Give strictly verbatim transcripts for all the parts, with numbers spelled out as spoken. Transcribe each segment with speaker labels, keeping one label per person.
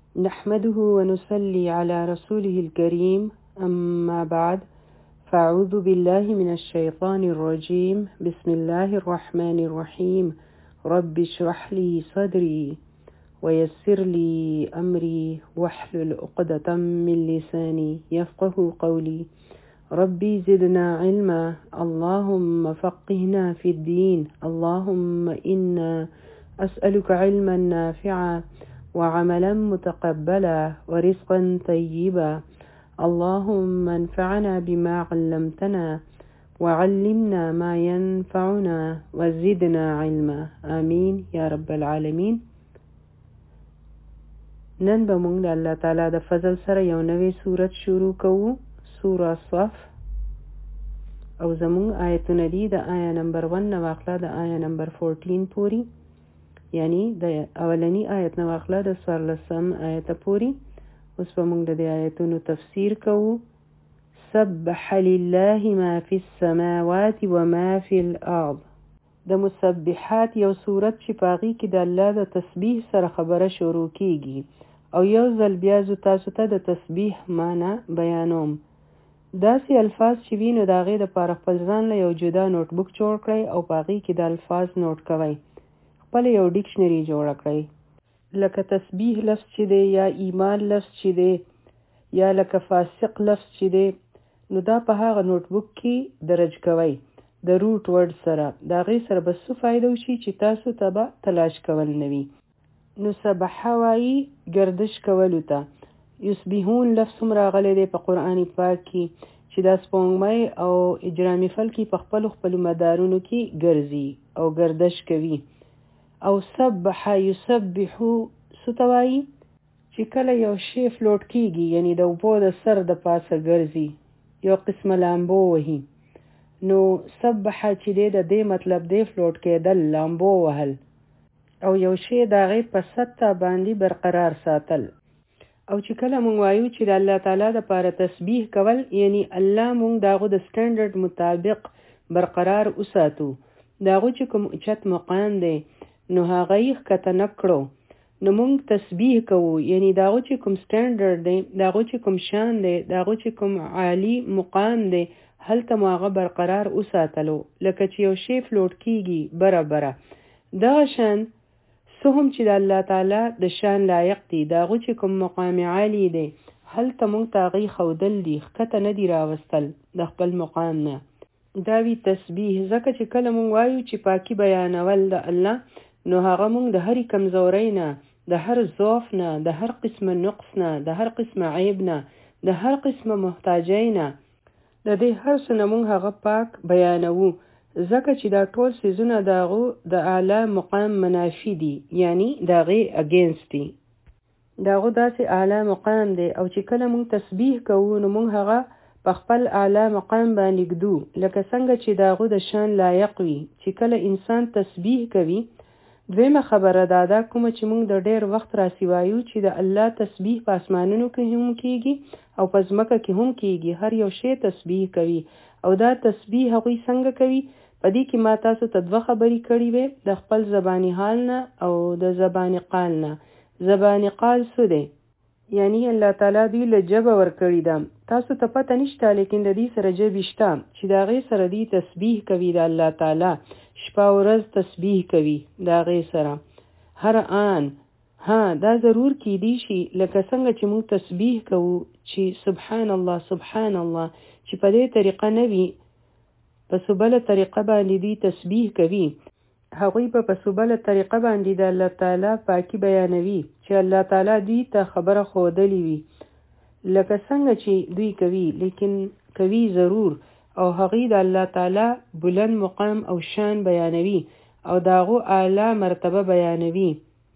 Speaker 1: نحمده ونصلي على رسوله الكريم أما بعد فأعوذ بالله من الشيطان الرجيم بسم الله الرحمن الرحيم رب اشرح لي صدري ويسر لي أمري واحلل عقدة من لساني يفقه قولي ربي زدنا علما اللهم فقهنا في الدين اللهم إنا أسألك علما نافعا وعملا متقبلا ورزقا طيبا اللهم انفعنا بما علمتنا وعلمنا ما ينفعنا وزدنا علما آمين يا رب العالمين. نن به موږ د الله تعالی د فضل سره یو نوې سورت شروع کوو، سوره صف، او زموږ آیتونه دي د آیا نمبر ون نه واخله د آیا نمبر فورټین پوری، یعنی د اولنی آیت نه واخله د څوارلسم آیت پوری. اوس به موږ د دې آیتونو تفسیر کوو. سبح لله ما فی السماوات وما فی الارض. د مسبحات یو سورت چې پاغي کې د الله د تسبیح سره خبره شروع کیږي، او یو ځل بیا زو تاسو ته د تسبیح معنی بیانوم. داسې الفاظ چې وینو د هغې دپاره خپل ځان له یو جدا نوټ بک جوړ کړئ او په هغې کې د الفاظ نوٹ کوئ. خپل یو ډکشنري جوړه کړئ، لکه تسبیح لفظ چې دی، یا ایمان لفظ چې دی، یا لکه فاسق لفظ چې دی، نو دا په هغه نوٹ بک کې درج کوئ د روټ ورډ سره. د هغې سره به څه فایده وشي چې تاسو ته به تلاش کول نه وي. نو سبحه وایي ګردش کولو ته. یسبحون لفظ هم راغلی دی په قرآن پاک کې چې دا سپوږمۍ او اجرامي فلکي په خپلو خپلو مدارونو کې ګرځي او ګردش کوي. او سبح یسبحو ستوایی چې کله یو شی فلوټ کیږي، یعنی د اوبو د سر د پاسه ګرځي، یو قسمه لامبو وهي، نو سبح چې دی د دې مطلب دی فلوټ کېدل، لامبو وهل، او یو شی د هغې په سطح باندې برقرار ساتل. او چې کله مونږ وایو چې د الله تعالی دپاره تسبیح کول، یعنی الله مونږ د هغو د سټنډرډ مطابق برقرار وساتو. د هغو چې کوم اوچت مقام دی نو هغه یې ښکته نه کړو، نو مونږ تسبیح کوو، یعنی د هغو چې کوم سټنډرډ دی، د هغو چې کوم شان دی، د هغو چې کوم عالی مقام دی، هلته مو هغه برقرار وساتلو. لکه چې یو شی فلوټ کیږي بره بره، دغه شان څه هم چې د الله تعالی د شان لایق دي، د هغو چې کوم مقام عالی دی، هلته مونږ ته هغې ښودل دي، ښکته نه دي راوستل د خپل مقام نه. دا وی تسبیح. ځکه چې کله مونږ وایو چې پاکي بیانول د الله، نو هغه مونږ د هرې کمزورۍ نه، د هر ضعف نه، د هر قسمه نقص نه، د هر قسمه عیب نه، د هر قسمه محتاجۍ نه، د دې هر څه نه مونږ هغه پاک بیانوو. ځکه چې دا ټول څیزونه د هغو د اعلی مقام منافي دي، یعنی د هغې اګینسټ دي، د هغو داسې اعلی مقام دی. او چې کله مونږ تسبیح کوو نو مونږ هغه په خپل اعلی مقام باندې ږدو، لکه څنګه چې د هغو د شان لایق وي. چې کله انسان تسبیح کوي، دویمه خبره دا ده، کومه چې موږ د ډېر وخت راسي وایو چې د الله تسبیح په اسمانونو کې هم کیږي او په ځمکه کې هم کیږي. هر یو شی تسبیح کوي. او دا تسبیح هغوی څنګه کوي؟ په دې کې ما تاسو ته دوه خبرې کړې وې، د خپل زباني حال نه او د زباني قال نه. زباني قال څه دی؟ یعنی الله تعالی دوی له ژبه ورکړې ده، تاسو ته پته نشته، لیکن د دې سره ژبې شته چې د هغې سره دوی تسبیح کوي. د الله تعالی شپه ورځ تسبیح کوي د هغې سره هر آن. ها دا ضرور کیدی شي لکه څنګه چې موږ تسبیح کوو چې سبحان الله سبحان الله، چې په دې طریقه نه وي، په سبله طریقه باندې دوی تسبیح کوي. هغوی په په سبله طریقه باندې د الله تعالی پاکي بیانوي چې الله تعالی دوی ته خبره ښودلې وي، لکه څنګه چې دوی کوي، لیکن کوي ضرور. او هغوی د الله تعالی بلند مقام او شان بیانوي او د هغو اعلی مرتبه بیانوي.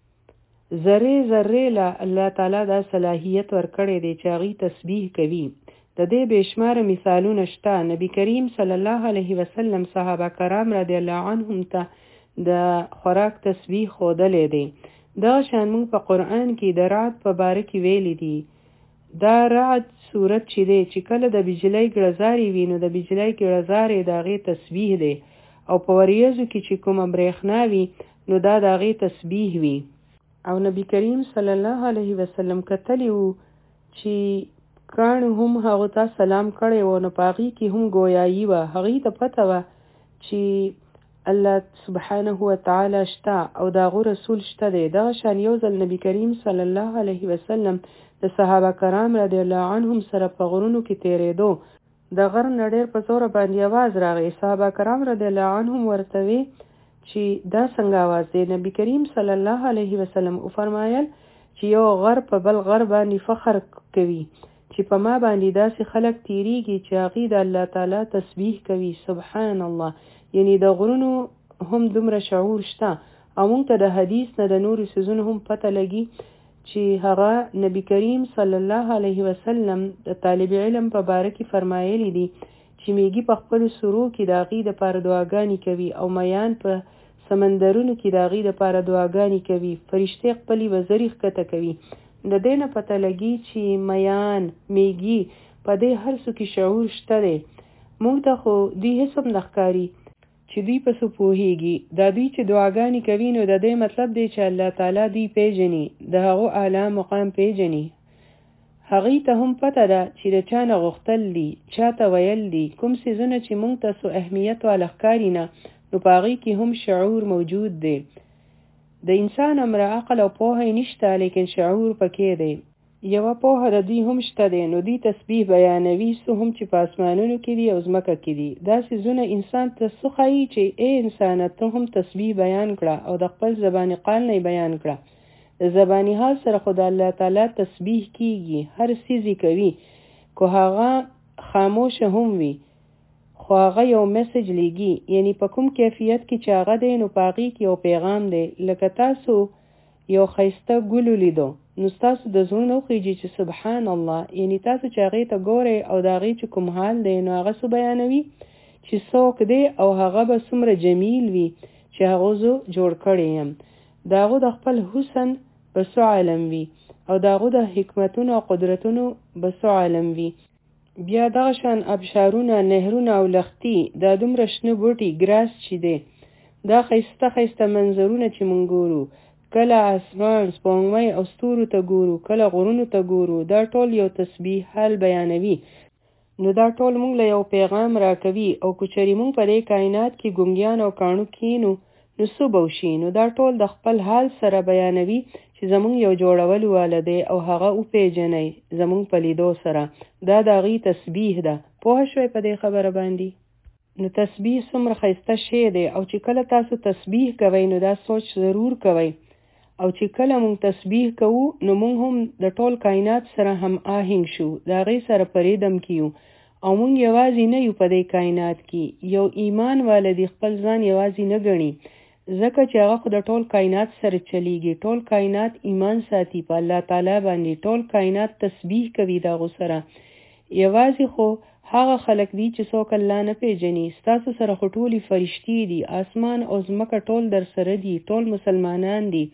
Speaker 1: ذرې ذرې له الله تعالی دا صلاحیت ورکړی دی چې هغوی تسبیح کوي. د دې بېشماره مثالونه شته. نبی کریم صلی الله علیه وسلم صحابه کرام رضی الله عنهم ته د خوراک تسبیح ښودلی دی. دا شان موږ په قرآن کې د رعد په باره کې ویلی دي. دا رعد صورت چې دی چې کله د بجلۍ ګړزارې وي، نو د بجلۍ ګړزارې د هغې تسبیح دی. او په وریځو کې چې کومه برېښنا وي، نو دا د هغې تسبیح وي. او نبی کریم صلی الله علیه وسلم کتلی وو چې کان هم هغه ته سلام کړی و نو پاغي کې هم گویایي و هغه ته پته و چې الله سبحانه و تعالی شته او داغه رسول شته دی. دا شان یو ځل نبی کریم صلی الله علیه وسلم د صحابه کرام رضی الله عنهم سره په غرونو کې تیرېدو. د غر نډیر په زور باندې आवाज راغی. صحابه کرام رضی الله عنهم ورته وی چې دا څنګه आवाज دی؟ نبی کریم صلی الله علیه وسلم او فرمایل چې یو غر په بل غر باندې فخر کوي چې په ما باندې داسې خلک تیریږي چې هغه د الله تعالی تسبیح کوي. سبحان الله. یعنی د غرونو هم دومره شعور شته او موږ ته د حدیث نه د نورو سيزونو هم پته لګي چې هغه نبی کریم صلی الله علیه وسلم د طالب علم په باره کې فرمایلی دي چې میږي په خپل سرو کې د هغې دپاره دعاګانې کوي او میان په سمندرونو کې د هغې دپاره دعاګانې کوي. فرشتې خپلې وزرې ښکته کوي. د دې نه پته لګي چې میان میږي په دې هر څه کې شعور شته دی. موږ ته خو دوی هېڅ هم نه ښکاري چې دوی په څه پوهېږي. دا دوی چې دعاګانې کوي نو د دې مطلب دی چې الله تعالی دوی پیژني، د هغو اعلی مقام پیژني. هغې ته هم پته ده چې د چا نه غوښتل دي، چا ته ویل دي. کوم څیزونه چې موږ ته څه اهمیت والا ښکاري نه نو په هغې کې هم شعور موجود دی. د انسان امره عقل او پوهه نشته لیکن شعور پکې دی. یوه پوهه د دوی هم شته دی نو دوی تسبیح بیانوي څه هم چې په اسمانونو کې دي او ځمکه کې دي. دا څیزونه انسان ته څه ښایي چې ای انسانه ته هم تسبیح بیان کړه او د خپل زباني قال نه بیان کړه. د زباني حال سره خو د الله تعالی تسبیح کیږي، هر څیز کوي، کو هغه خاموشه هم وي خو هغه یو میسج لیږي. یعنی په کوم کیفیت کې چې هغه دی نو په هغې کې یو پیغام دی. لکه تاسو یو ښایسته ګل ولیدو نو ستاسو د زړونو وخیږي چې سبحان الله. یعنی تاسو چې هغې ته ګورئ او د هغې چې کوم حال دی نو هغه څه بیانوي چې څوک دی او هغه به څومره جمیل وي چې هغه زه جوړ کړی یم. د هغو د خپل حسن به څه عالم وي او د هغو د حکمتونو او قدرتونو به څه عالم وي. بیا دغه شان ابشارونه، نهرونه او لښتي، دا دومره شنه بوټي ګراس چې دی، دا ښایسته ښایسته منظرونه چې مونږ ګورو، کله اسمان، سپوږمۍ او ستورو ته ګورو، کله غرونو ته ګورو، دا ټول یو تسبیح حال بیانوي. نو دا ټول مونږ له یو پیغام راکوي او که چېرې مونږ په دې کائنات کې ګونګیان او کاڼو کښېنو نو څه به وشي؟ نو دا ټول د خپل حال سره بیانوي چې زمونږ یو جوړول واله دی او هغه وپېژنئ زمونږ په لیدو سره. دا د هغې تسبیح ده. پوه شوئ په دې خبره باندې؟ نو تسبیح څومره ښایسته شی دی او چې کله تاسو تسبیح کوئ نو دا سوچ ضرور کوئ او چې کله مونږ تسبیح کوو نو مونږ هم د ټول کائنات سره هم آهنګ شو، د هغې سره پریدم کیو او مونږ یوازې نه یو په دې کائنات کې. یو ایمان والدي خپل ځان یوازې نه ګڼي ځکه چې هغه خو د ټول کائنات سره چلیږي. ټول کائنات ایمان ساتي په الله تعالی باندې، ټول کائنات تسبیح کوي د هغو سره. یوازې خو هغه خلک دي چې څوک الله نه پیژني. ستاسو سره خو ټولې فرشتې دي، اسمان او ځمکه ټول در سره دي، ټول مسلمانان دي.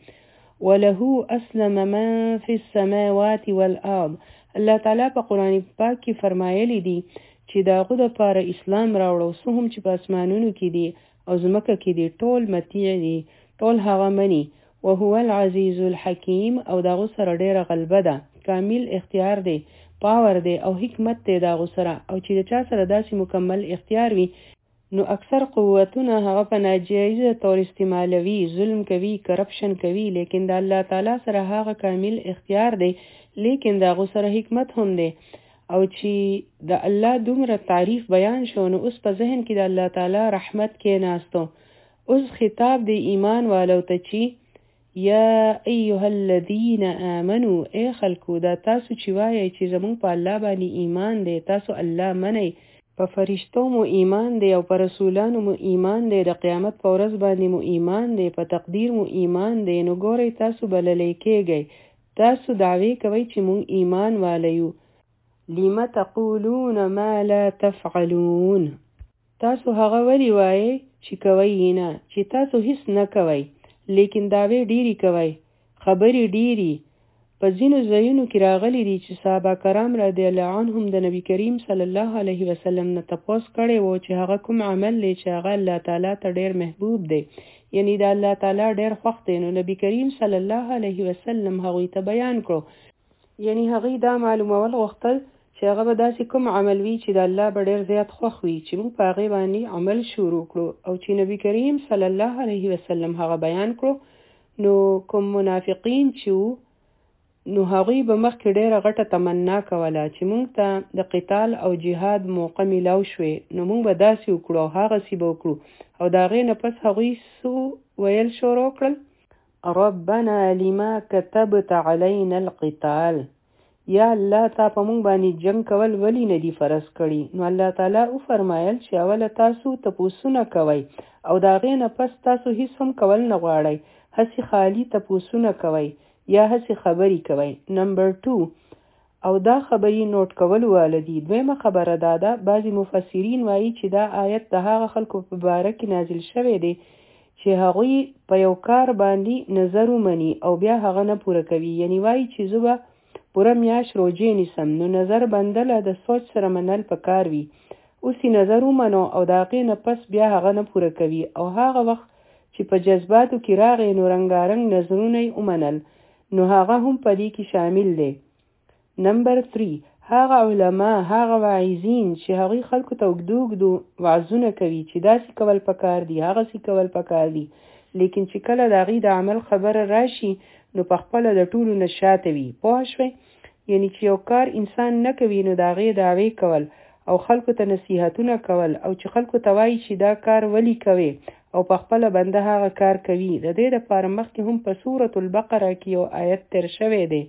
Speaker 1: وله اسلم من فی السماوات والارض. الله تعالی په قرآن پاک کې فرمایلی دي چې د هغو دپاره اسلام راوړو څه هم چې په اسمانونو کې دي او ځمکه کې دي، ټول مطیع دي، ټول هغه مني. وهو العزیز الحکیم. او د هغو سره ډېره غلبه ده، کامل اختیار دی، پاور دی او حکمت دی د هغو سره. او چې د چا سره داسې مکمل اختیار وي نو اکثر قوتونه هغه په ناجایزه طور استعمالوي، ظلم کوي، کرپشن کوي. لیکن د الله تعالی سره هغه کامل اختیار دی، لیکن د هغو سره حکمت هم دی. او چې د الله دومره تعریف بیان شو نو اوس په ذهن کې د الله تعالی رحمت کې ناستو. اوس خطاب دی ایمان والو ته چې یا ایها الذین آمنو، ای خلکو دا تاسو چې وایئ چې زمونږ په الله باندې ایمان دی، تاسو الله منئ، په فرشتو مو ایمان دی او په رسولانو مو ایمان دی، د قیامت په ورځ باندې مو ایمان دی، په تقدیر مو ایمان دی. نو ګورئ تاسو بللی کېږئ، تاسو دعوی کوئ چې مونږ ایمان والیو. لم تقولون ما لا تفعلون. تاسو هغه ولی وایئ چې کوئ نه، چې تاسو هیڅ نه کوئ لیکن دعوی ډیری کوئ، خبرې ډیری، په ځینو ځایونو کې راغلي دي چې صحابه کرام رضی الله عنهم د نبی کریم صلی الله علیه وسلم نه تپوس کړی وو چې هغه کوم عمل دی چې هغه الله تعالی ته ډیر محبوب دی، یعنی د الله تعالی ډیر خوښ دی. نو نبی کریم صلی الله علیه وسلم هغوی ته بیان کړو، یعنی هغوی دا معلومول غوښتل چې هغه به داسې کوم عمل وي چې د الله به ډیر زیات خوښ وي چې موږ په هغې باندې عمل شروع کړو. او چې نبی کریم صلی الله علیه وسلم هغه بیان کړو، نو کوم منافقین چې نو هغوی به مخکې ډیره غټه تمنا کوله چې موږ ته د قتال او جهاد موقع میلاو شوې، نو موږ به داسې وکړو او هغسې به وکړو. او د هغې نه پس هغوی څه ویل شروع کړل؟ ربنا لما كتبت علينا القتال، یا الله تا په موږ باندې جنگ کول ولی نه دي فرض کړي؟ نو الله تعالی وفرمایل چې اوله تاسو تپوسونه کوئ او د هغې نه پس تاسو هیڅ هم کول نه غواړئ، هسې خالي تپوسونه کوئ یا هسې خبرې کوئ. نمبر ټو، او دا خبرې نوٹ کول واله دي. دویمه خبره دا ده، بعضې مفسرین وایي چې دا آیت د هغه خلکو په باره کې نازل شوی دی چې هغوی په یو کار باندې نظر ومني او بیا هغه نه پوره کوي، یعنی وایي چې زه به پوره میاشت روجې نیسم، نو نظر بندله د سوچ سره منل پکار وي. اوس یې نظر ومنو او د هغې نه پس بیا هغه نه پوره کوي، او هغه وخت چې په جذباتو کې راغی نو رنګارنګ نظرونه یې ومنل، نو هغه هم په دې کې شامل دی. نمبر تری، هغه علما، هغه واعظین چې هغوی خلکو ته اوږدو اوږدو وعظونه کوي چې داسې کول پکار دي، هغسې کول پکار دي، لیکن چې کله د هغوی د عمل خبره راشي نو په خپله د ټولو نه شاته وي. پوه شوئ؟ یعنی چې یو کار انسان نه کوي نو د هغې دعوې کول او خلکو ته نصیحتونه کول، او چې خلکو ته وایي چې دا کار ولی کوي او په خپله بنده هغه کار کوي. د دې دپاره مخکې هم په سورة البقره کې یو آیت تیر شوی دی،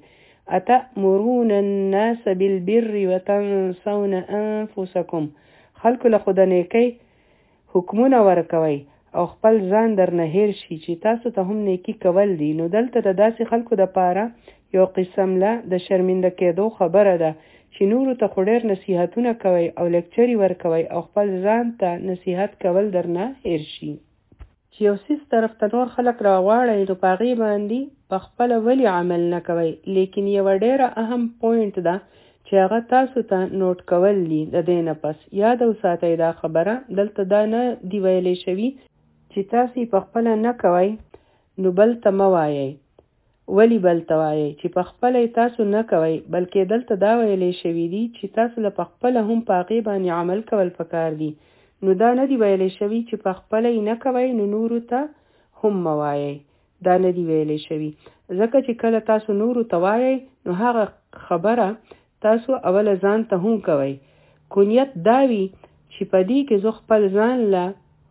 Speaker 1: اتأمرون الناس بالبر وتنسون انفسکم، خلکو له خو د نیکۍ حکمونه ورکوئ او خپل ځان درنه هیر شي چې تاسو ته هم نیکي کول دي. نو دلته د داسې خلکو دپاره یو قسم له د شرمنده کېدو خبره ده چې نورو ته خو ډېر نصیحتونه کوئ او لیکچرې ورکوئ او خپل ځان ته نصیحت کول درنه هیر شي. چې یو څیز طرف ته نور خلک راغواړئ نو په هغې باندې په خپله ولې عمل نه کوئ، لیکن یوه ډېره اهم پوینټ ده چې هغه تاسو ته نوٹ کول دي. د دې نه پس یاد وساتئ دا خبره، دلته دا نه دی ویلی شوي چې تاسې په خپله نه کوئ نو بل ته مه وایئ. ولی بل ته وایئ چې په خپله تاسو نه کوئ، بلکې دلته دا ویلی شوي دي چې تاسو له په خپله هم په هغې باندې عمل کول پکار دي. نو دا نه دی ویلی شوي چې په خپله یې نه کوئ نو نورو ته هم مه وایئ، دا نه دی ویلی شوي، ځکه چې کله تاسو نورو ته وایئ نو هغه خبره تاسو اوله ځان ته هم کوئ. کونیت دا وي چې په دې کې زه خپل ځان له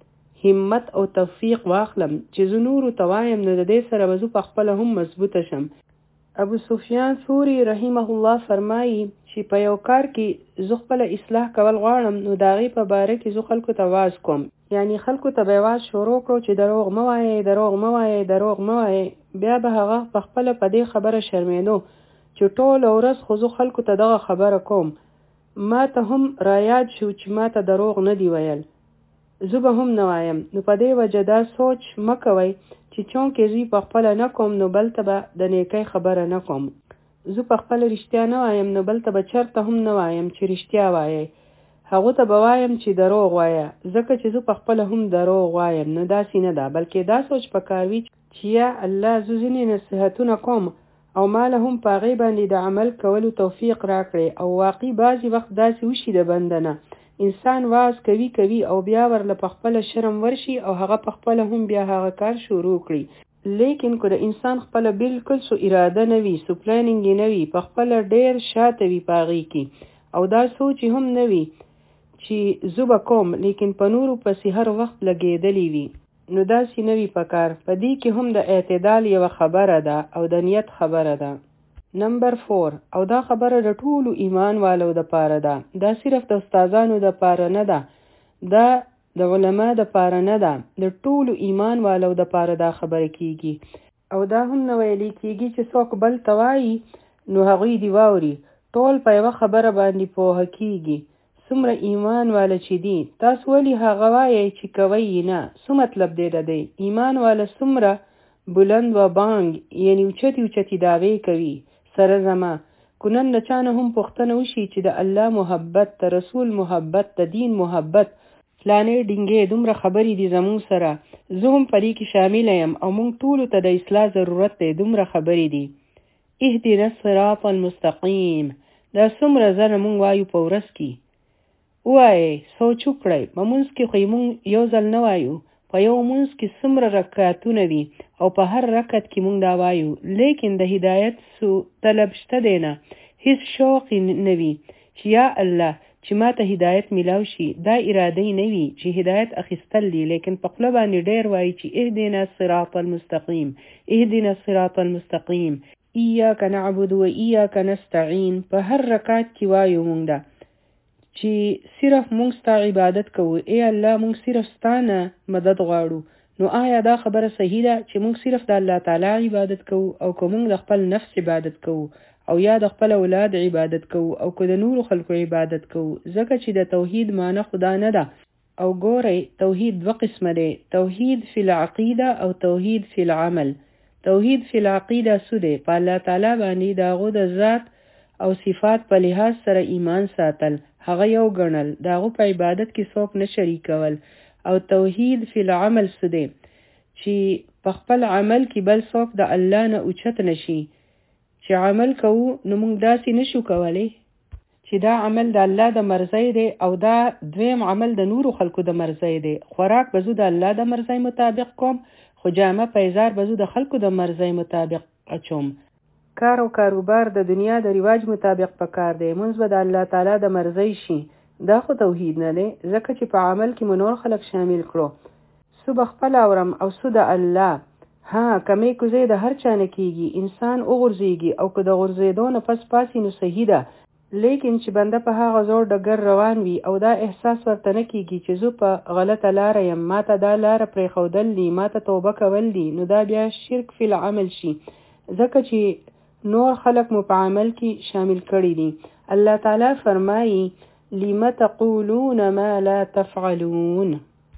Speaker 1: همت او توفیق واخلم چې زه نورو ته وایم نو د دې سره به زه په خپله هم مضبوطه شم. ابو سفیان ثوری رحمه الله فرمایي چې په یو کار کې زه خپله اصلاح کول غواړم نو د هغې په باره کې زه خلکو ته واز کوم، یعنی خلکو ته به یې واز شروع کړو چې دروغ مه وایئ، دروغ مه وایئ، دروغ مه وایئ. بیا به هغه په خپله په دې خبره شرمېدو چې ټوله ورځ خو زه خلکو ته دغه خبره کوم، ما ته هم رایاد شو چې ما ته دروغ نه دی ویل، زه به هم نه وایم. نو په دې وجه دا سوچ مه کوئ چې چونکې زه په خپله نه کوم نو بل ته به د نیکۍ خبره نه کوم، زه په خپله رښتیا نه وایم نو بل ته به چېرته هم نه وایم چې رښتیا وایئ، هغو ته به وایم چې دروغ وایه، ځکه چې زه په خپله هم دروغ وایم. نو داسې نه ده، بلکې دا سوچ پکار وي چې یا الله زه ځینې نصیحتونه کوم او ما له هم په هغې باندې د عمل کولو توفیق راکړې. او واقعي بعضې وخت داسې وشي د بنده نه انسان واز کوي کوي او بیا ورله په خپله شرم ورشي او هغه په خپله هم بیا هغه کار شروع کړي، لیکن که د انسان خپله بالکل سو اراده نه وي، سو پلانینګ یې نه وي، په خپله ډېر شاته وي په هغې کې او دا سوچ هم نه وي چې زه به کوم، لیکن په نورو پسې هر وخت لګېدلی وي، نو داسې نه وي پکار. په دې کې هم د اعتدال یوه خبره ده او د نیت خبره ده. نمبر فور، او دا خبره د ټولو ایمان والو د پاره ده، دا صرف د استادانو د پاره نه ده، دا د علما د پاره نه ده، د ټولو ایمان والو د پاره دا خبره کیږي. او دا هم نه ویلې کیږي چې څوک بل ته وایي نو هغوی دې واوري، ټول په یوه خبره باندې پوهه کیږي. څومره ایمان واله چې دي تاسو ولې هغه وایئ چې کوئ یې نه؟ څه مطلب دی د دی؟ ایمان واله څومره بلند و بانګ یعنی اوچتې اوچتې دعوې کوي، سره زما کنن د چانه هم پوښتنه وشي چې د الله محبت، د رسول محبت، د دین محبت فلانې ډینګې دومره خبرې دي زمونږ سره، زه هم پرې کې شامل یم او مونږ ټولو ته د اصلاح ضرورت دی، دومره خبرې دي. اهدنا الصراط المستقیم دا څومره ځله مونږ وایو په ورځ کې. ووایئ سوچ وکړئ په مونځ کې خو مونږ یو ځل نه وایو، په یو مونځ کې څومره رکعتونه دي او په هر رکعت کې مونږ دا وایو، لیکن د هدایت سو طلب شته دی نه، هیڅ شوق نه وي چې یا الله چې ما ته هدایت میلاو شي، دا اراده نه وي چې هدایت اخیستل دي، لیکن په خوله باندې ډېر وایي چې اهدنا الصراط المستقیم، اهدنا الصراط المستقیم، ایاک نعبد و ایاک نستعین. په هر رکعت کې وایو مونږ دا چې صرف مونږ ستا عبادت کوو، ای الله مونږ صرف ستانه مدد غواړو. نو آیا دا خبره صحیح ده چې مونږ صرف د الله تعالی عبادت کوو او که مونږ د خپل نفس عبادت کوو او یا د خپل اولاد عبادت کوو او که د نورو خلکو عبادت کوو؟ ځکه چې د توحید معنی خدا نه ده. او ګورئ توحید دوه قسمه دی، توحید فی العقیده او توحید فی العمل. توحید فی العقیده څه دی؟ په الله تعالی باندې د هغو د ذات او صفات په لحاظ سره ایمان ساتل، هغه یو ګڼل، د هغو په عبادت کې څوک نه شریکول. او توحید فی العمل څه دی؟ چې په خپل عمل کې بل څوک د الله نه اوچت نشي. چې عمل کوو نو موږ داسې نشو کولی چې دا عمل د الله د مرضی دی او دا دویم عمل د نورو خلکو د مرضی دی. خوراک به زه د الله د مرضی مطابق کوم، خو جامه پیزار به زه د خلکو د مرضی مطابق اچوم. کار او کاروبار د دنیا د رواج مطابق پکار دی، مونږ به د الله تعالی د مرضی شي. دا خو توحید نه دی، ځکه چې په عمل کې مو نور خلک شامل کړو. سو به خپل اورم او سو د الله. ها کمی کوزی د هر چا نه کیږي، انسان وغورځېږي او که د غورځېدو نه پس پاسې نو صحیح ده، لیکن چې بنده په هغه زور ډګر روان وي او دا احساس ورته نه کیږي چې زه په غلطه لاره یم، ما ته دا لاره پرېښودل دي، ما ته توبه کول دي، نو دا بیا شرک فی العمل شي، ځکه چې نور خلق مو په عمل کې شامل کړي دي. الله تعالی فرمایي لم تقولون ما لا تفعلون.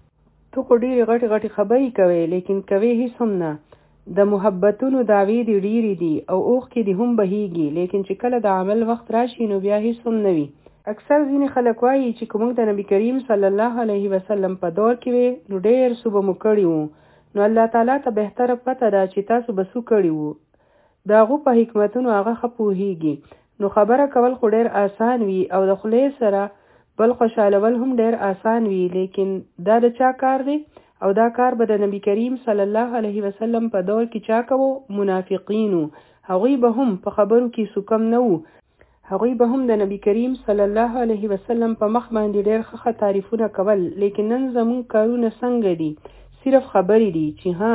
Speaker 1: تو خو ډېرې غټې غټې خبرې کوي لیکن کوي هیڅ هم نه. د محبتونو دعوې دي ډېرې دي او اوښکې دي هم بهیږي، لیکن چې کله د عمل وخت راشي نو بیا هیڅ هم نه وي. اکثر ځینې خلک وایي چې که موږ د نبي کریم صلی الله علیه وسلم په دور کې وې نو ډېر څه به مو کړي وو. نو الله تعالی ته بهتره پته ده چې تاسو به څه کړي وو، د هغو په حکمتونو هغه ښه پوهیږي. نو خبره کول خو ډېر آسان وي او د خولې سره بل خوشحالول هم ډېر آسان وي، لیکن دا د چا کار دی؟ او دا کار به د نبی کریم صلی الله علیه وسلم په دور کې چا کوو؟ منافقینو. هغوی به هم په خبرو کې سکم نه وو، هغوی به هم د نبی کریم صلی الله علیه وسلم په مخ باندې ډېر ښه تعریفونه کول. لیکن نن زموږ کارونه څنګه دي؟ صرف خبرې دي چې ها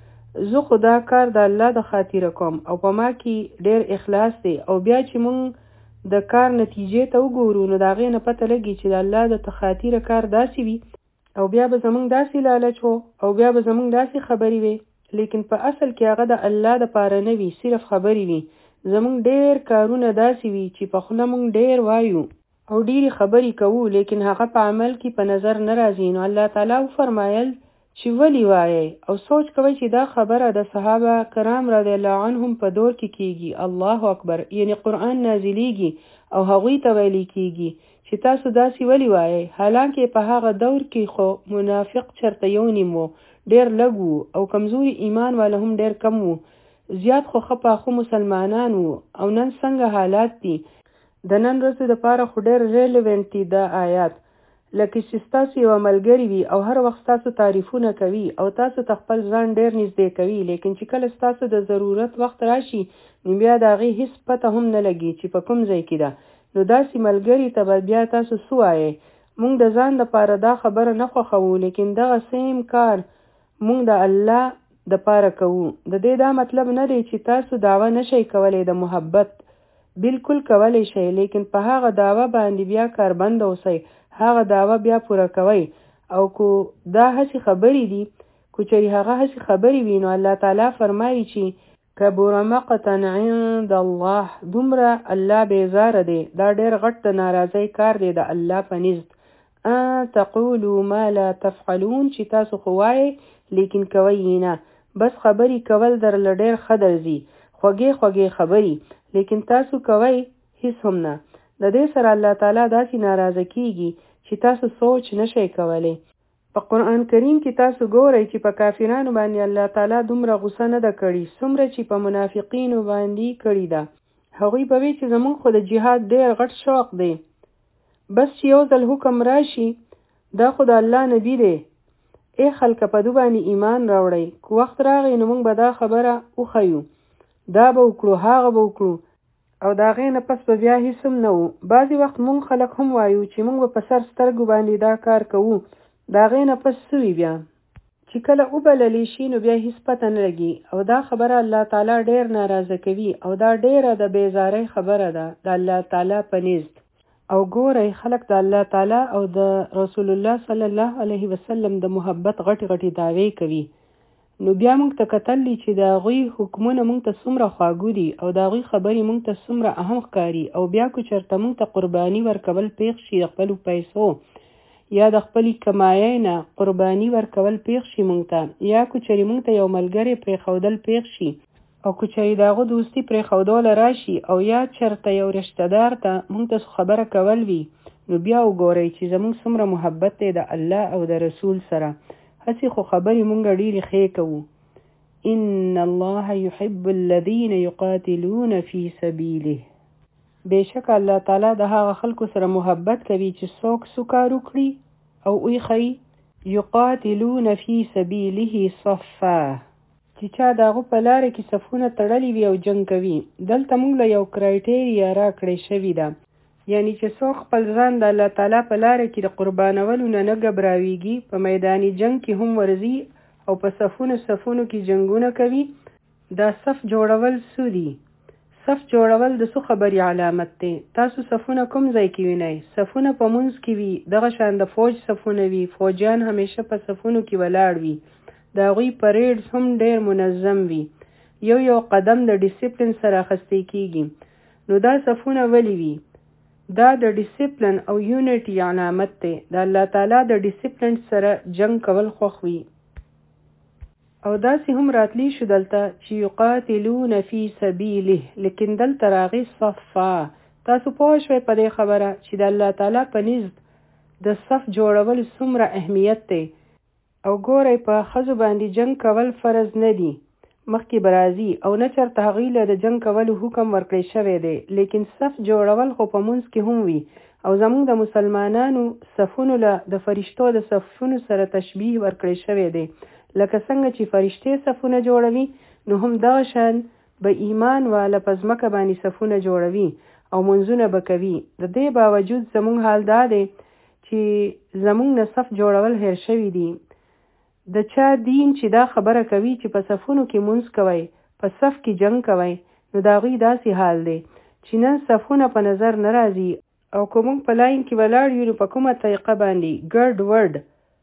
Speaker 1: زه خو دا کار د الله د خاطره کوم او په ما کې ډېر اخلاص دی، او بیا چې مونږ د کار نتیجې ته وګورو نو د هغې نه پته لګي چې د الله د خاطره کار داسې وي، او بیا به زمونږ داسې لالچ و او بیا به زمونږ داسې خبرې وي، لیکن په اصل کې هغه د الله د پاره نه وي، صرف خبرې وي. زمونږ ډېر کارونه داسې وي چې په خوله مونږ ډېر وایو او ډېرې خبرې کوو، لیکن هغه په عمل کې په نظر نه راځي. نو الله تعالی وفرمایل چې ولی وایي او سوچ کوي چې دا خبره د صحابه کرام رضی الله عنهم په دور کې کیږي. الله اکبر، یعنی قرآن نازلیږي او هغوی ته ویل کیږي چې تاسو داسې ولی وایي، حالانکه په هغه دور کې خو منافق چرته یو نیم وو، ډېر لږ وو او کمزوري ایمان والا هم ډېر کم وو، زیات خو ښه پاخه مسلمانان وو. او نن څنګه حالات دي؟ د نن ورځې دپاره خو ډېر ریلیونټ دي دا آیات، لکه چې ستاسو یو ملګری وي او هر وخت تاسو تعریفونه کوي او تاسو ته خپل ځان ډېر نږدې کوي، لیکن چې کله ستاسو د ضرورت وخت راشي نو بیا د هغې هېڅ پته هم نه لګي چې په کوم ځای کې ده. نو داسې ملګري ته به بیا تاسو څه وایئ؟ موږ د ځان دپاره دا خبره نه خوښوو، لیکن دغه سیم کار موږ د الله دپاره کوو. د دې دا مطلب نه دی چې تاسو دعوه نشئ کولی د محبت، بالکل کولی شئ، لیکن په هغه دعوه باندې بیا کاربند اوسئ، هغه دعوه بیا پوره کوي. او کو دا هسې خبرې دي، کو چېرې هغه هسې خبرې وي نو الله تعالی فرمایي چې کبر مقتا عند الله، دومره الله بیزاره دی، دا ډېر غټ د ناراضۍ کار دی د الله په نزد. ان تقولوا ما لا تفعلون، چې تاسو خو وایئ لیکن کوئ نه. بس خبرې کول درله ډېر ښه درځي، خوږې خوږې خبرې، لیکن تاسو کوئ هیڅ هم نه. د دې سره الله تعالی داسې ناراضه کیږي چې تاسو سوچ نشئ کولی. په قرآن کریم کې تاسو ګورئ چې په کافرانو باندې الله تعالی دومره غوسه نه ده کړې څومره چې په منافقینو باندې کړې ده. هغوی به وی چې زمونږ خو د جهاد ډېر غټ شوق دی، بس چې یو ځل حکم راشي دا خو د الله نبی دی، ای خلکه په دو باندې ایمان راوړئ، که وخت راغی نو موږ به دا خبره وښیو، دا به وکړو هغه به وکړو، او د هغې نه پس به بیا هېڅ هم نه وو. بعضې وخت موږ خلک هم وایو چې موږ به په سر سترګو باندې دا کار کوو، د هغې نه پس څه وي بیا چې کله وبللی شي نو بیا هېڅ پته نه لګي. او دا خبره الله تعالی ډېر ناراضه کوي او دا ډېره د بیزارۍ خبره ده د الله تعالی په نزد. او ګورئ خلک د الله تعالی او د رسول الله صلی الله علیه وسلم د محبت غټې غټې دعوې کوي، نو بیا موږ ته کتلی چې د هغوی حکمونه موږ ته څومره خواږه دي او د هغوی خبرې موږ ته څومره اهم ښکاري. او بیا که چېرته موږ ته قرباني ورکول پیښ شي د خپلو پیسو یا د خپلې کمایۍ نه قرباني ورکول پیښ شي موږ ته، یا که چېرې موږ ته یو ملګری پرېښودل پیښ شي او که چېرې د هغه دوستي پرېښودوله راشي او یا چېرته یو رشته دار ته موږ ته خبره کول وي، نو بیا وګورئ چې زموږ څومره محبت دی د الله او د رسول سره. هسې خو خبرې مونږ ډېرې ښې کوو. ان الله يحب الذين يقاتلون في سبيله. بېشکه الله تعالی د هغه خلکو سره محبت کوي چې څوک څه کار وکړي او ویښوي یقاتلون فی سبیله صفا، چې چا د هغه په لاره کې صفونه تړلي وي او جنګ کوي. دلته موږ له یو کرایټیریا راکړې شوې ده، یعنی چې څوک خپل ځان د الله تعالی په لاره کې د قربانولو نه نه ګبراویږي، په میداني جنګ کې هم ورځي او په صفونو صفونو کې جنګونه کوي. دا صف جوړول څه دي؟ صف جوړول د څه خبرې علامت دی؟ تاسو صفونه کوم ځای کې وینئ؟ صفونه په منځ کې وي، دغه شان د فوج صفونه وي، فوجیان همیشه په صفونو کې ولاړ وي، د هغوی پریډز هم ډېر منظم وي، یو یو قدم د ډیسپلین سره اخیستی کیږي. نو دا صفونه ولې وي؟ دا د ډیسپلین او یونټي علامت دی. د الله تعالی د ډیسپلین سره جنگ کول خوښ وي. او داسې هم راتلی شو دلته چې یقاتلون فی سبیله، لیکن دلته راغی صفا. تاسو پوه شوئ په دې خبره چې د الله تعالی په نزد د صف جوړول څومره اهمیت دی. او ګورئ په ښځو باندې جنگ کول فرض نه دي، مخکې به راځي، او نه چېرته هغوی له د جنګ کولو حکم ورکړی شوی دی، لیکن صف جوړول خو په منځ کې هم وي. او زموږ د مسلمانانو صفونو له د فرشتو د صفونو سره تشبیه ورکړی شوی دی، لکه څنګه چې فرشتې صفونه جوړوي نو هم دغه شان به ایمان والا په ځمکه باندې صفونه جوړوي او منځونه به کوي. د دې باوجود زموږ حال دا دی چې زموږ نه صف جوړول هیر شوي دي. د چا دین چې دا خبره کوي چې په صفونو کې منځ کوئ، په صف کې جنگ کوئ، نو د هغوی داسې حال دی چې نن صفونه په نظر نه راځي، او که موږ په لاین کې ولاړ یو نو په کومه طریقه باندې ګډ وډ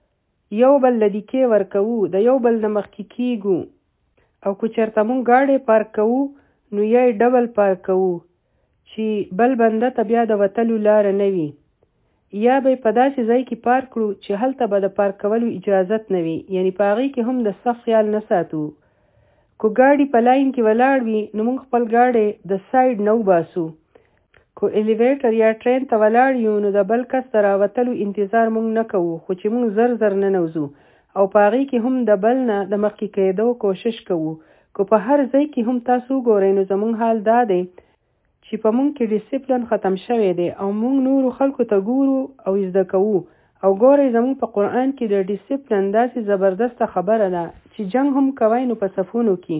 Speaker 1: یو بل له دیکې ورکوو، د یو بل نه مخکې کیږو، او که چېرته موږ ګاډی پارک کوو نو یا یې ډبل پارک کوو چې بل بنده ته بیا د وتلو لاره نه وي، یا به په داسې ځای کې پارک کړو چې هلته به د پارک کولو اجازت نه وي، یعنی په هغې کې هم د صف خیال نه ساتو. که ګاډي په لاین کې ولاړ وي نو موږ خپل ګاډی د سایډ نه وباسو. که الیویټر یا ټرین ته ولاړ یو نو د بل کس ته راوتلو انتظار موږ نه کوو، خو چې موږ زر زر ننوځو او په هغې کې هم د بل نه د مخکې کېدو کوشش کوو. که په هر ځای کې هم تاسو وګورئ نو زموږ حال دا دی چې په موږ کې ډیسپلین ختم شوی دی او موږ نورو خلکو ته ګورو او زده کوو. او ګورئ زموږ په قرآن کې د ډیسپلین داسې زبردسته خبره ده چې جنگ هم کوئ نو په صفونو کې.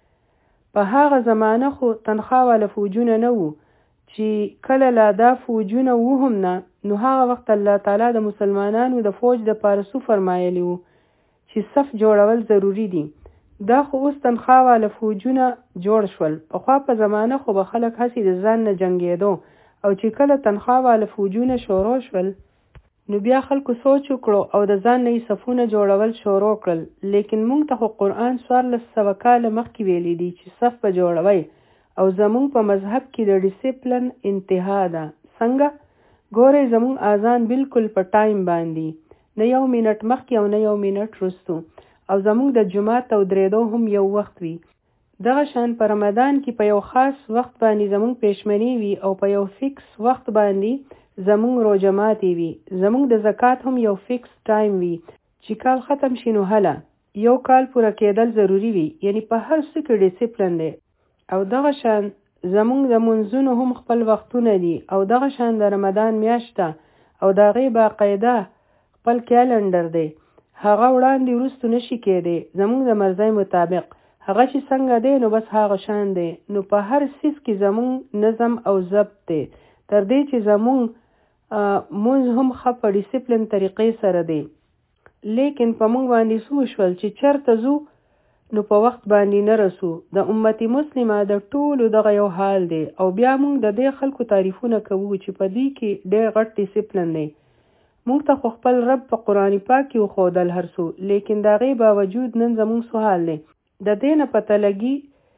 Speaker 1: په هغه زمانه خو تنخوا والا فوجونه نه وو، چې کله لا دا فوجونه وو هم نه، نو هغه وخت الله تعالی د مسلمانانو د فوج د پاره څه فرمایلی وو چې صف جوړول ضروري دي. دا خو اوس تنخوا والا فوجونه جوړ شول. پخوا په زمانه خو به خلک هسې د ځان نه جنګېدو، او چې کله تنخوا والا فوجونه شروع شول نو بیا خلکو سوچ وکړو او د ځان نه یې صفونه جوړول شروع کړل. لیکن موږ ته خو قرآن څوارلس سوه کاله مخکې ویلی دي چې صف به جوړوئ، او زموږ په مذهب کې د ډیسپلن انتها ده. څنګه؟ ګورئ زموږ اذان بالکل په ټایم باندې، نه یو منټ مخکې او نه یو منټ وروستو، او زموږ د جماعت او درېدو هم یو وخت وي. دغه شان په رمضان کې په یو خاص وخت باندې زمونږ پېشمني وي او په یو فکس وخت باندې زمونږ روژه ماتې وي. زمونږ د زکات هم یو فکس ټایم وي چې کال ختم شي نو هله یو کال پوره کېدل ضروري وي، یعنی په هر څه کې ډیسپلن دی. او دغه شان زمونږ د منځونو هم خپل وختونه دي او دغه شان د رمضان میاشته او د هغې باقاعده خپل کیلنډر دی. هغه وړاندې وروستو نشي کېدی، زمونږ د مرضۍ مطابق هغه چې څنګه دی نو بس هغه شان دی. نو په هر څیز کې زمونږ نظم او ضبط دی، تر دې چې زمونږ مونځ هم ښه په ډیسپلن طریقې سره دی. لیکن په مونږ باندې څه وشول چې چرته ځو نو په وخت باندې نه رسو. د امت مسلمه د ټولو دغه یو حال دی او بیا مونږ د دې خلکو تعریفونه کوو چې په دې کې ډېر غټ ډیسپلن دی. مونږ ته خو خپل رب په قرآن پاک کې وښودل هر څه، لیکن د هغې باوجود نن زمونږ څه حال دی. د دې نه پته لګي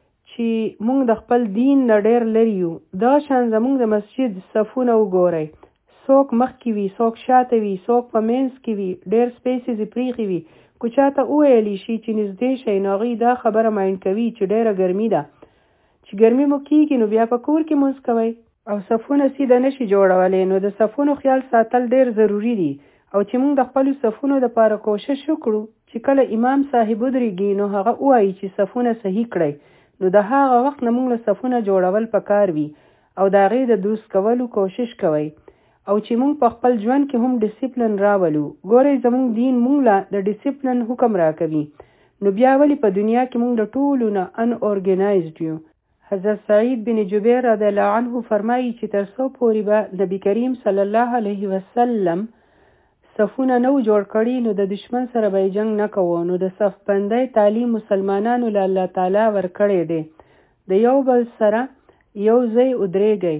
Speaker 1: چې مونږ د خپل دین نه ډېر لرې یو. دغه شان زمونږ د مسجد صفونه وګورئ، څوک مخکې وي، څوک شاته وي، څوک په منځ کې وي، ډېر سپیسز یې پرېښي وي. که چاته وویلی شي چې نږدې شئ نو هغوی دا خبره مایند کوي چې ډېره ګرمي ده. چې ګرمي مو کېږي نو بیا په کور کې مونځ کوئ. او صفونه سیده نشي جوړولی، نو د صفونو خیال ساتل ډېر ضروري دي. او چې مونږ د خپلو صفونو دپاره کوشش وکړو چې کله امام صاحب ودرېږي نو هغه ووایي چې صفونه صحیح کړئ، نو د هغه وخت نه مونږ له صفونه جوړول پکار وي او د هغې د درست کولو کوشش کوئ. او چې مونږ په خپل ژوند کې هم ډیسپلن راولو. ګورئ زمونږ دین مونږ له د ډیسپلن حکم راکوي، نو بیا ولې په دنیا کې مونږ د ټولو نه ان اورګنایزډ یو. حضرت سعید بن جبیر رضی الله عنه فرمایي چې تر څو پورې به نبی کریم صلی الله علیه وسلم صفونه نو جوړ کړي نو د دشمن سره به جنگ نه کوو. نو د صف بندۍ تعلیم مسلمانانو له الله تعالی ورکړی دی. د یو بل سره یو ځای ودرېږئ.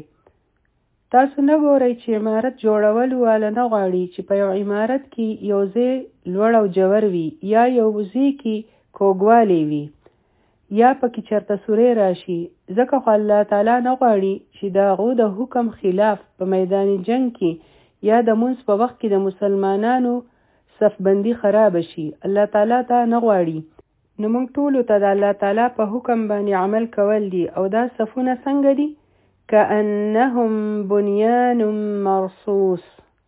Speaker 1: تاسو نه ګورئ چې عمارت جوړولو والا نه غواړي چې په یو عمارت کې یو ځای لوړ او جوړ وي، یا یو ځای کې کوږوالی وي، یا پکې چرته سورې راشي. ځکه خو الله تعالی نه غواړي چې د هغو د حکم خلاف په میدان جنگ کې یا د مونځ په وخت کې د مسلمانانو صفبندي خراب شي. الله تعالی ته نه غواړي. نو موږ ټولو ته د الله تعالی په حکم باندې عمل کول دي. او دا صفونه څنګه دي؟ کأنهم بنیان مرصوص،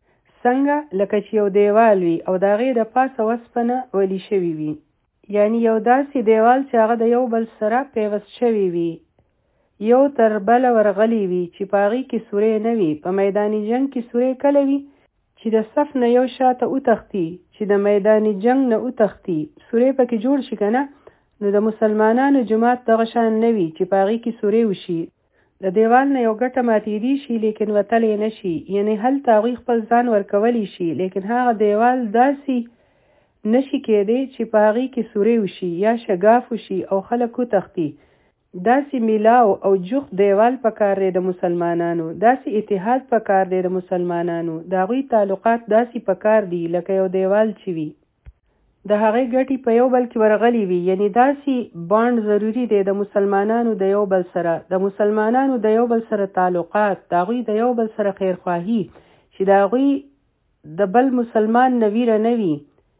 Speaker 1: څنګه لکه چې یو دیوال وي او د هغې د پاسه وسپنه ولي شوي وي، یعنی یو داسې دیوال چې هغه د یو بل سره پیوست شوي وي، یو تر بله ورغلی وي چې په هغې کې سورې نه وي. په میدان جنگ کې سورې کله وي چې د صف نه یو شاته وتښتي، چې د میدان جنگ نه وتښتي، سورې پکې جوړ شي که نه. نو د مسلمانانو جماعت دغه شان نه وي چې په هغې کې سورې وشي. د دیوال نه یو ګټه ماتېدی شي لیکن وتلی نه شي، یعنی هلته هغوی خپل ځان ورکولی شي، لیکن هغه دیوال داسې نشي کېدی چې په هغې کې سورې وشي یا شګاف وشي او خلک وتښتي. داسې میلاو او جوخت دیوال پکار دی د مسلمانانو، داسې اتحاد پکار دی د مسلمانانو، د هغوی تعلقات داسې پکار دي لکه یو دیوال چې وي، د هغې ګټې په یو بل کې ورغلي وي. یعنی داسې بانډ ضروري دی د مسلمانانو د یو بل سره، د مسلمانانو د یو بل سره تعلقات، د هغوی د یو بل سره خیرخواهي، چې د هغوی د بل مسلمان نه ویره نه وي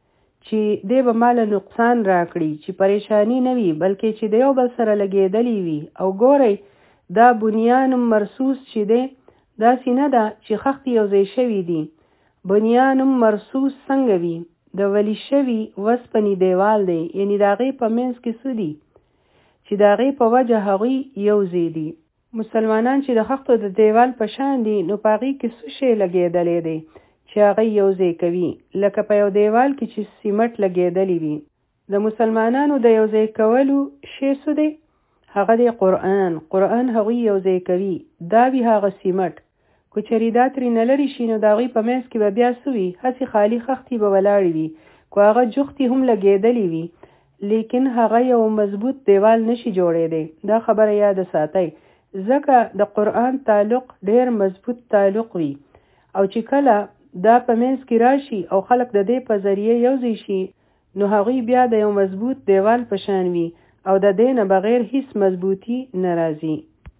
Speaker 1: چې دی به ماله نقصان راکړي، چې پریشانی نه وي، بلکې چې د یو بل سره لګېدلی وي. او ګورئ دا بنیان مرصوص چې دی داسې نه ده چې خښتې یو ځای شوي دي. بنیان مرصوص څنګه وي؟ د ولی شوي وسپنې دیوال دی، یعنی د هغې په منځ کې څه دي چې د هغې په وجه هغوی یو ځای دي. مسلمانان چې د خښتو د دیوال په شان دي نو په هغې کې څه شی لګېدلی دی چې هغه یو ځای کوي، لکه په یو دیوال کې چې سیمټ لګېدلی وي. د مسلمانانو د یو ځای کولو شی څه دی؟ هغه دی قرآن. قرآن هغوی یو ځای کوي، دا وي هغه سیمټ. که چېرې دا ترېنه لرې شي نو د هغوی په منځ کې به بیا څه وي؟ هسې خالي خښتې به ولاړې وي، که هغه جوختې هم لګېدلې وي، لیکن هغه یو مضبوط دیوال نشي جوړېدی. دا خبره یاد ساتئ، ځکه د قرآن تعلق ډېر مضبوط تعلق وي. او چې کله دا په منځ کې راشي او خلک د دې په ذریعه یوځای شي نو هغوی بیا د یو مضبوط دیوال په شان وي او د دې نه بغیر هیڅ مضبوطي نه راځي.